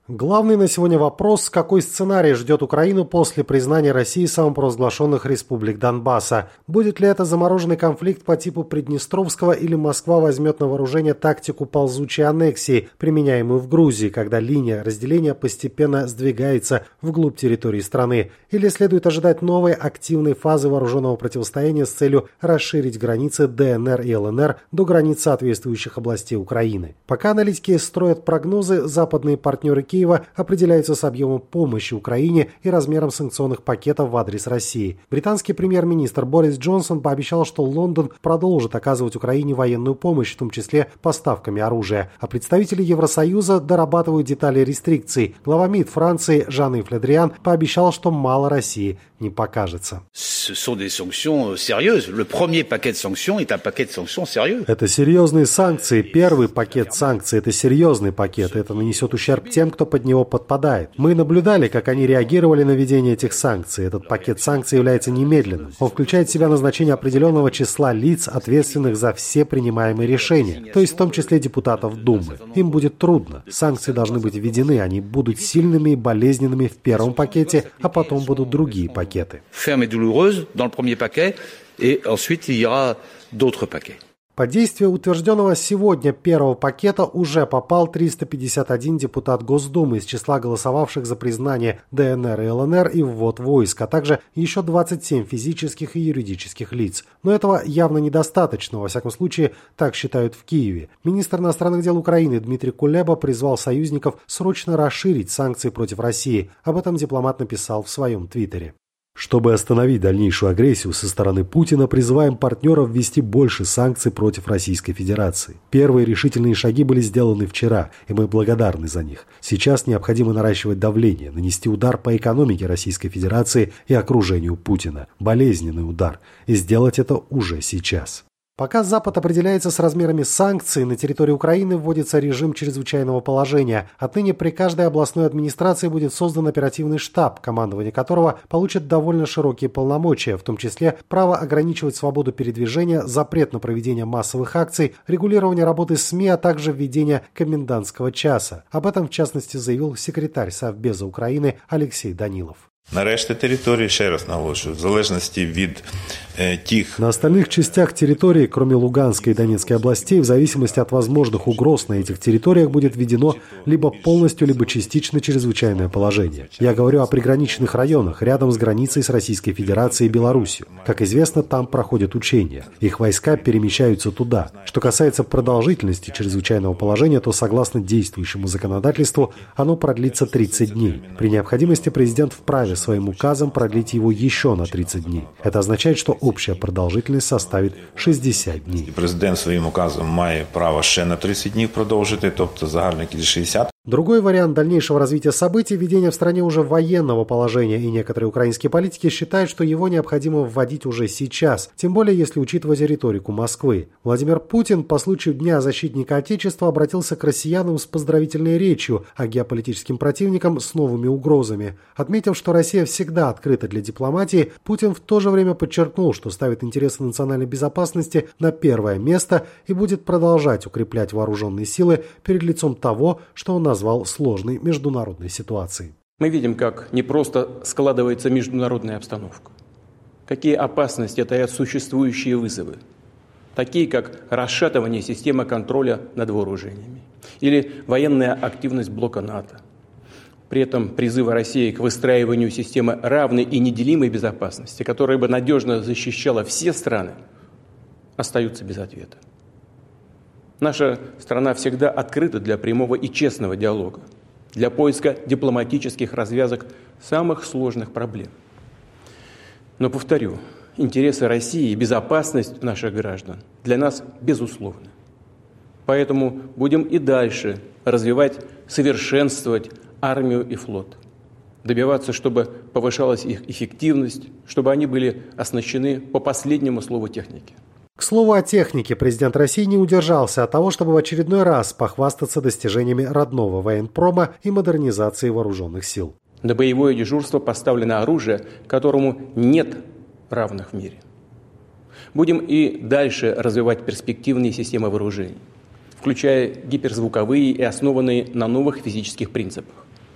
Главный на сегодня вопрос, какой сценарий ждет Украину после признания России самопровозглашенных республик Донбасса. Будет ли это замороженный конфликт по типу Приднестровского или Москва возьмет на вооружение тактику ползучей аннексии, применяемую в Грузии, когда линия разделения постепенно сдвигается вглубь территории страны? Или следует ожидать новой активной фазы вооруженного противостояния с целью расширить границы ДНР и ЛНР до границ соответствующих областей Украины? Пока аналитики строят прогнозы, западные партнеры Киева определяются с объемом помощи Украине и размером санкционных пакетов в адрес России. Британский премьер-министр Борис Джонсон пообещал, что Лондон продолжит оказывать Украине военную помощь, в том числе поставками оружия. А представители Евросоюза дорабатывают детали рестрикций. Глава МИД Франции Жан-Йв Ле Дриан пообещал, что мало России не покажется. Это серьезные санкции. Первый пакет санкций – это серьезный пакет. Это нанесет ущерб тем, кто под него подпадает. Мы наблюдали, как они реагировали на введение этих санкций. Этот пакет санкций является немедленным. Он включает в себя назначение определенного числа лиц, ответственных за все принимаемые решения, то есть в том числе депутатов Думы. Им будет трудно. Санкции должны быть введены, они будут сильными и болезненными в первом пакете, а потом будут другие пакеты. Под действие утвержденного сегодня первого пакета уже попал 351 депутат Госдумы из числа голосовавших за признание ДНР и ЛНР и ввод войск, а также еще 27 физических и юридических лиц. Но этого явно недостаточно, во всяком случае, так считают в Киеве. Министр иностранных дел Украины Дмитрий Кулеба призвал союзников срочно расширить санкции против России. Об этом дипломат написал в своем твиттере. Чтобы остановить дальнейшую агрессию со стороны Путина, призываем партнеров ввести больше санкций против Российской Федерации. Первые решительные шаги были сделаны вчера, и мы благодарны за них. Сейчас необходимо наращивать давление, нанести удар по экономике Российской Федерации и окружению Путина. Болезненный удар. И сделать это уже сейчас. Пока Запад определяется с размерами санкций, на территории Украины вводится режим чрезвычайного положения. Отныне при каждой областной администрации будет создан оперативный штаб, командование которого получит довольно широкие полномочия, в том числе право ограничивать свободу передвижения, запрет на проведение массовых акций, регулирование работы СМИ, а также введение комендантского часа. Об этом, в частности, заявил секретарь Совбеза Украины Алексей Данилов. На решті території, ще раз наголошую, в залежності від тих... На остальных частях территории, кроме Луганской и Донецкой областей, в зависимости от возможных угроз на этих территориях будет введено либо полностью, либо частично чрезвычайное положение. Я говорю о приграничных районах, рядом с границей с Российской Федерацией и Беларусью. Как известно, там проходят учения. Их войска перемещаются туда. Что касается продолжительности чрезвычайного положения, то согласно действующему законодательству, оно продлится 30 дней. При необходимости президент вправе своим указом продлить его еще на 30 дней. Это означает, что общая продовжительность составит 60 дней. Президент своїм указом має право ще на 30 днів продовжити, тобто загальна кількість 60. Другой вариант дальнейшего развития событий – введение в стране уже военного положения, и некоторые украинские политики считают, что его необходимо вводить уже сейчас, тем более если учитывать риторику Москвы. Владимир Путин по случаю Дня защитника Отечества обратился к россиянам с поздравительной речью, а геополитическим противникам с новыми угрозами. Отметив, что Россия всегда открыта для дипломатии, Путин в то же время подчеркнул, что ставит интересы национальной безопасности на первое место и будет продолжать укреплять вооруженные силы перед лицом того, что он назвал сложной международной ситуацией. Мы видим, как непросто складывается международная обстановка. Какие опасности таят существующие вызовы. Такие, как расшатывание системы контроля над вооружениями или военная активность блока НАТО. При этом призывы России к выстраиванию системы равной и неделимой безопасности, которая бы надежно защищала все страны, остаются без ответа. Наша страна всегда открыта для прямого и честного диалога, для поиска дипломатических развязок самых сложных проблем. Но, повторю, интересы России и безопасность наших граждан для нас безусловны. Поэтому будем и дальше развивать, совершенствовать армию и флот, добиваться, чтобы повышалась их эффективность, чтобы они были оснащены по последнему слову техники. К слову о технике, президент России не удержался от того, чтобы в очередной раз похвастаться достижениями родного военпрома и модернизации вооруженных сил. На боевое дежурство поставлено оружие, которому нет равных в мире. Будем и дальше развивать перспективные системы вооружений, включая гиперзвуковые и основанные на новых физических принципах.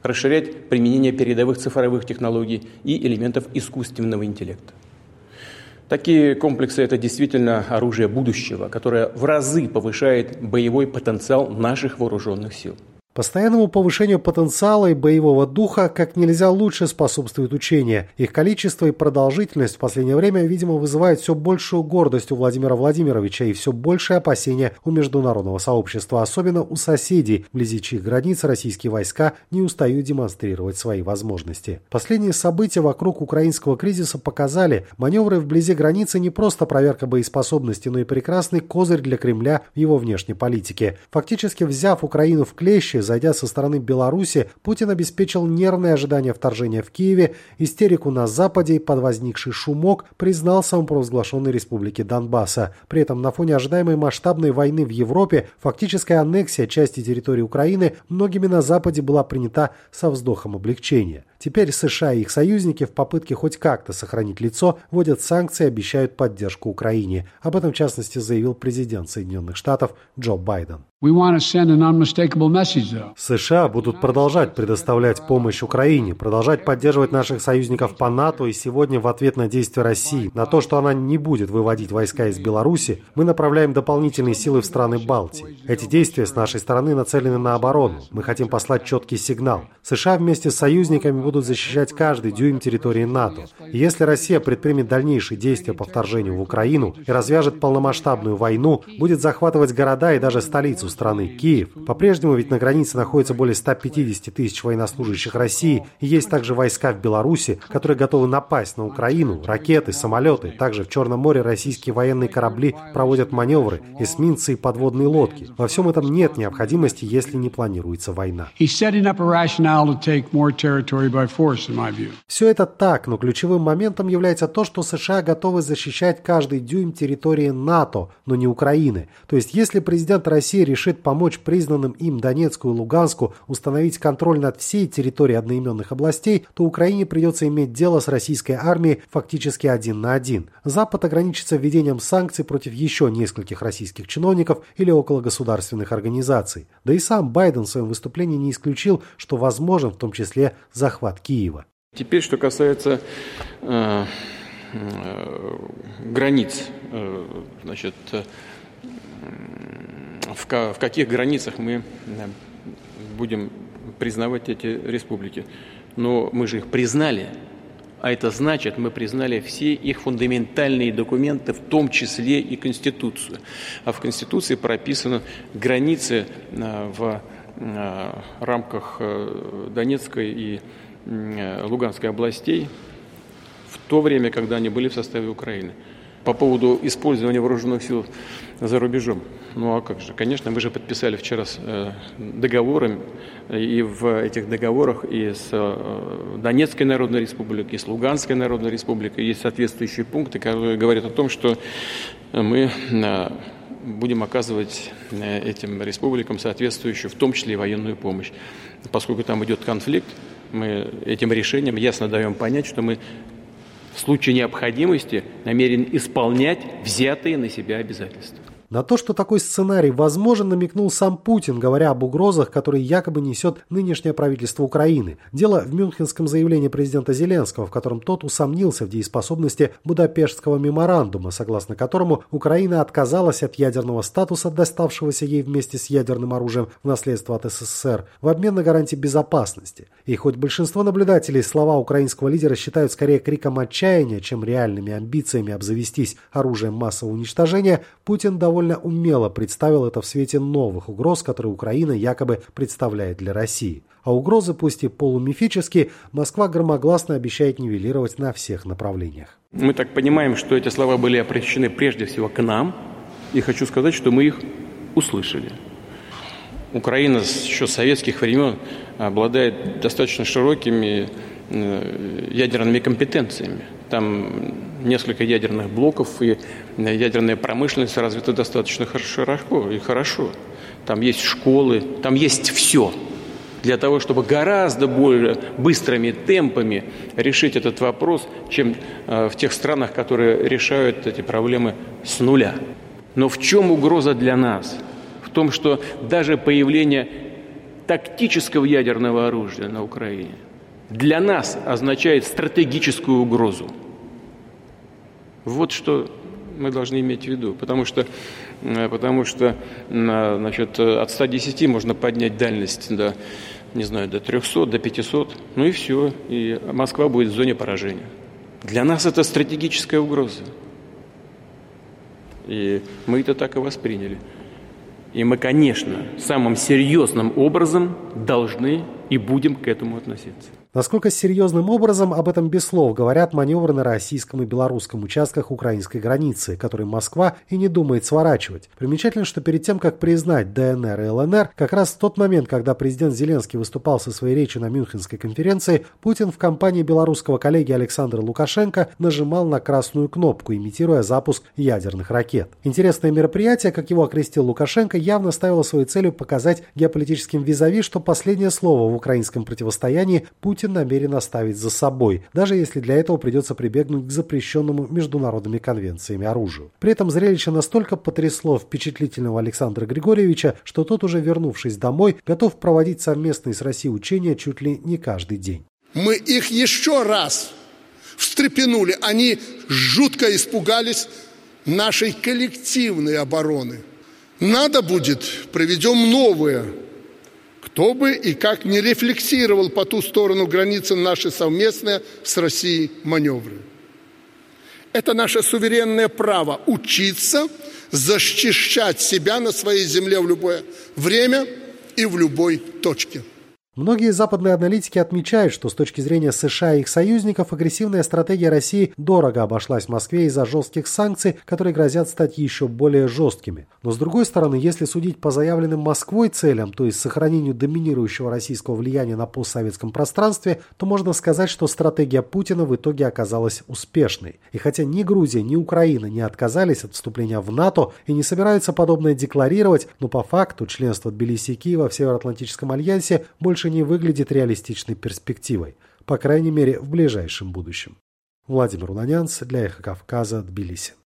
расширять применение передовых цифровых технологий и элементов искусственного интеллекта. Такие комплексы – это действительно оружие будущего, которое в разы повышает боевой потенциал наших вооруженных сил. Постоянному повышению потенциала и боевого духа как нельзя лучше способствует учение. Их количество и продолжительность в последнее время, видимо, вызывает все большую гордость у Владимира Владимировича и все большее опасение у международного сообщества, особенно у соседей, вблизи чьих границ российские войска не устают демонстрировать свои возможности. Последние события вокруг украинского кризиса показали, маневры вблизи границы не просто проверка боеспособности, но и прекрасный козырь для Кремля в его внешней политике. Фактически взяв Украину в клещи, зайдя со стороны Беларуси, Путин обеспечил нервное ожидание вторжения в Киеве, истерику на Западе и под возникший шумок признал самопровозглашенной республики Донбасса. При этом на фоне ожидаемой масштабной войны в Европе фактическая аннексия части территории Украины многими на Западе была принята со вздохом облегчения. Теперь США и их союзники в попытке хоть как-то сохранить лицо вводят санкции и обещают поддержку Украине. Об этом, в частности, заявил президент Соединенных Штатов Джо Байден. США будут продолжать предоставлять помощь Украине, продолжать поддерживать наших союзников по НАТО, и сегодня в ответ на действия России, на то, что она не будет выводить войска из Беларуси, мы направляем дополнительные силы в страны Балтии. Эти действия с нашей стороны нацелены на оборону. Мы хотим послать четкий сигнал. США вместе с союзниками будут защищать каждый дюйм территории НАТО. И если Россия предпримет дальнейшие действия по вторжению в Украину и развяжет полномасштабную войну, будет захватывать города и даже столицу страны, Киев. По-прежнему ведь на границе находится более 150 тысяч военнослужащих России, и есть также войска в Беларуси, которые готовы напасть на Украину, ракеты, самолеты. Также в Черном море российские военные корабли проводят маневры, эсминцы и подводные лодки. Во всем этом нет необходимости, если не планируется война. Все это так, но ключевым моментом является то, что США готовы защищать каждый дюйм территории НАТО, но не Украины. То есть, если президент России решит помочь признанным им Донецку и Луганску установить контроль над всей территорией одноименных областей, то Украине придется иметь дело с российской армией фактически 1 на 1. Запад ограничится введением санкций против еще нескольких российских чиновников или окологосударственных организаций. Да и сам Байден в своем выступлении не исключил, что возможен в том числе захват Киева. Теперь, что касается границ, в каких границах мы будем признавать эти республики. Но мы же их признали, а это значит, мы признали все их фундаментальные документы, в том числе и Конституцию. А в Конституции прописаны границы в рамках Донецкой и Луганской областей в то время, когда они были в составе Украины. По поводу использования вооруженных сил за рубежом. Ну а как же? Конечно, мы же подписали вчера договоры, и в этих договорах и с Донецкой Народной Республикой, и с Луганской Народной Республикой есть соответствующие пункты, которые говорят о том, что мы будем оказывать этим республикам соответствующую, в том числе и военную помощь. Поскольку там идет конфликт, мы этим решением ясно даем понять, что мы в случае необходимости намерен исполнять взятые на себя обязательства. На то, что такой сценарий возможен, намекнул сам Путин, говоря об угрозах, которые якобы несет нынешнее правительство Украины. Дело в мюнхенском заявлении президента Зеленского, в котором тот усомнился в дееспособности Будапештского меморандума, согласно которому Украина отказалась от ядерного статуса, доставшегося ей вместе с ядерным оружием в наследство от СССР, в обмен на гарантии безопасности. И хоть большинство наблюдателей слова украинского лидера считают скорее криком отчаяния, чем реальными амбициями обзавестись оружием массового уничтожения, Путин довольно умело представил это в свете новых угроз, которые Украина якобы представляет для России. А угрозы, пусть и полумифические, Москва громогласно обещает нивелировать на всех направлениях. Мы так понимаем, что эти слова были обращены прежде всего к нам, и хочу сказать, что мы их услышали. Украина еще с советских времен обладает достаточно широкими ядерными компетенциями. Там несколько ядерных блоков, и ядерная промышленность развита достаточно широко и хорошо. Там есть школы, там есть все для того, чтобы гораздо более быстрыми темпами решить этот вопрос, чем в тех странах, которые решают эти проблемы с нуля. Но в чем угроза для нас? В том, что даже появление тактического ядерного оружия на Украине для нас означает стратегическую угрозу. Вот что мы должны иметь в виду, потому что значит, от 110 можно поднять дальность до 300, до 500, ну и все, и Москва будет в зоне поражения. Для нас это стратегическая угроза. И мы это так и восприняли. И мы, конечно, самым серьезным образом должны и будем к этому относиться. Насколько серьезным образом, об этом без слов говорят маневры на российском и белорусском участках украинской границы, которые Москва и не думает сворачивать. Примечательно, что перед тем, как признать ДНР и ЛНР, как раз в тот момент, когда президент Зеленский выступал со своей речью на Мюнхенской конференции, Путин в компании белорусского коллеги Александра Лукашенко нажимал на красную кнопку, имитируя запуск ядерных ракет. Интересное мероприятие, как его окрестил Лукашенко, явно ставило своей целью показать геополитическим визави, что последнее слово в украинском противостоянии Путин намерен оставить за собой, даже если для этого придется прибегнуть к запрещенному международными конвенциями оружию. При этом зрелище настолько потрясло впечатлительного Александра Григорьевича, что тот, уже вернувшись домой, готов проводить совместные с Россией учения чуть ли не каждый день. Мы их еще раз встрепенули. Они жутко испугались нашей коллективной обороны. Надо будет, проведем новые. Кто бы и как не рефлексировал по ту сторону границы наши совместные с Россией маневры. Это наше суверенное право учиться, защищать себя на своей земле в любое время и в любой точке. Многие западные аналитики отмечают, что с точки зрения США и их союзников агрессивная стратегия России дорого обошлась Москве из-за жестких санкций, которые грозят стать еще более жесткими. Но с другой стороны, если судить по заявленным Москвой целям, то есть сохранению доминирующего российского влияния на постсоветском пространстве, то можно сказать, что стратегия Путина в итоге оказалась успешной. И хотя ни Грузия, ни Украина не отказались от вступления в НАТО и не собираются подобное декларировать, но по факту членство Тбилиси и Киева в Североатлантическом альянсе больше не выглядит реалистичной перспективой, по крайней мере в ближайшем будущем. Владимир Уланянц для Эхо Кавказа, Тбилиси.